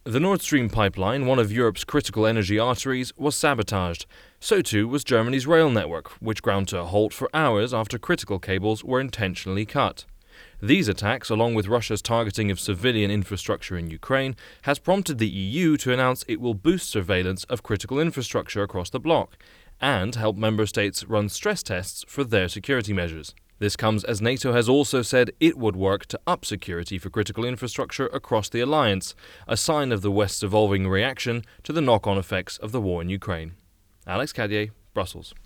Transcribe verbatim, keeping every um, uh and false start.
The Nord Stream pipeline, one of Europe's critical energy arteries, was sabotaged. So too was Germany's rail network, which ground to a halt for hours after critical cables were intentionally cut. These attacks, along with Russia's targeting of civilian infrastructure in Ukraine, has prompted the E U to announce it will boost surveillance of critical infrastructure across the bloc and help member states run stress tests for their security measures. This comes as NATO has also said it would work to up security for critical infrastructure across the alliance, a sign of the West's evolving reaction to the knock-on effects of the war in Ukraine. Alex Cadier, Brussels.